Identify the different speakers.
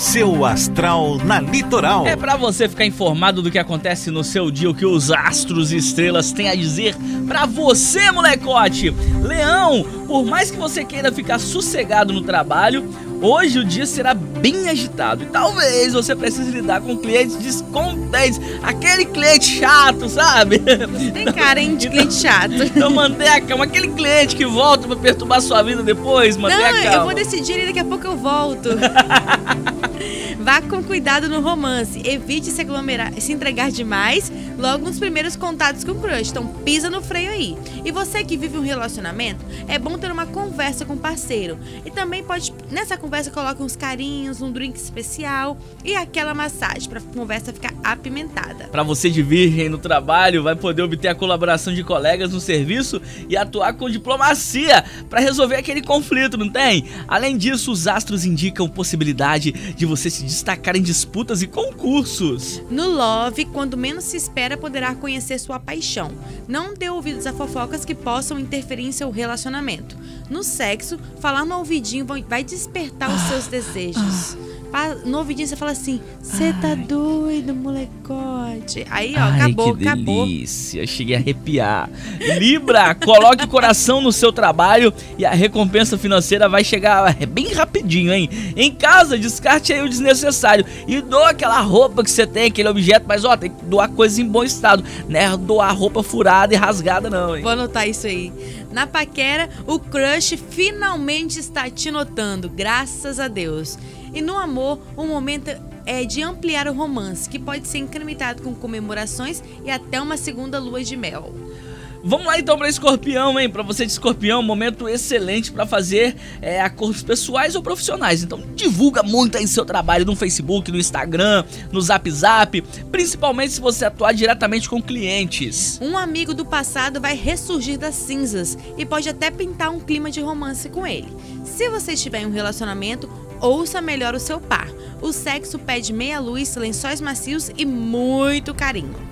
Speaker 1: Seu astral na Litoral.
Speaker 2: É pra você ficar informado do que acontece no seu dia, o que os astros e estrelas têm a dizer pra você, molecote. Leão, por mais que você queira ficar sossegado no trabalho, hoje o dia será bem agitado e talvez você precise lidar com clientes descontentes, aquele cliente chato, sabe?
Speaker 3: Tem cara, hein, de cliente chato.
Speaker 2: Então mantenha a calma, aquele cliente que volta pra perturbar sua vida depois, mantenha a calma.
Speaker 3: Não, eu vou decidir e daqui a pouco eu volto. Vá com cuidado no romance, evite se aglomerar, se entregar demais logo nos primeiros contatos com o crush, então pisa no freio aí. E você que vive um relacionamento, é bom ter uma conversa com o parceiro. E também pode, nessa conversa, coloque uns carinhos, um drink especial e aquela massagem pra conversa ficar apimentada.
Speaker 2: Pra você de virgem no trabalho, vai poder obter a colaboração de colegas no serviço e atuar com diplomacia pra resolver aquele conflito, não tem? Além disso, os astros indicam possibilidade de você se destacar em disputas e concursos.
Speaker 3: No love, quando menos se espera, poderá conhecer sua paixão. Não dê ouvidos a fofocas que possam interferir em seu relacionamento. No sexo, falar no ouvidinho vai despertar os seus desejos. No ouvidinho você fala assim: cê tá doido, molecote. Aí, ó, acabou.
Speaker 2: Que delícia, cheguei a arrepiar. Libra, coloque o coração no seu trabalho e a recompensa financeira vai chegar bem rapidinho, hein? Em casa, descarte aí o desnecessário e doa aquela roupa que você tem, aquele objeto, mas ó, tem que doar coisas em bom estado, né? Doar roupa furada e rasgada não, hein?
Speaker 3: Vou anotar isso aí. Na paquera, o crush finalmente está te notando, graças a Deus. E no amor, o momento é de ampliar o romance, que pode ser incrementado com comemorações e até uma segunda lua de mel.
Speaker 2: Vamos lá então para Escorpião, hein? Para você de Escorpião, um momento excelente para fazer acordos pessoais ou profissionais. Então divulga muito aí seu trabalho no Facebook, no Instagram, no Zap, principalmente se você atuar diretamente com clientes.
Speaker 3: Um amigo do passado vai ressurgir das cinzas e pode até pintar um clima de romance com ele. Se você estiver em um relacionamento, ouça melhor o seu par. O sexo pede meia luz, lençóis macios e muito carinho.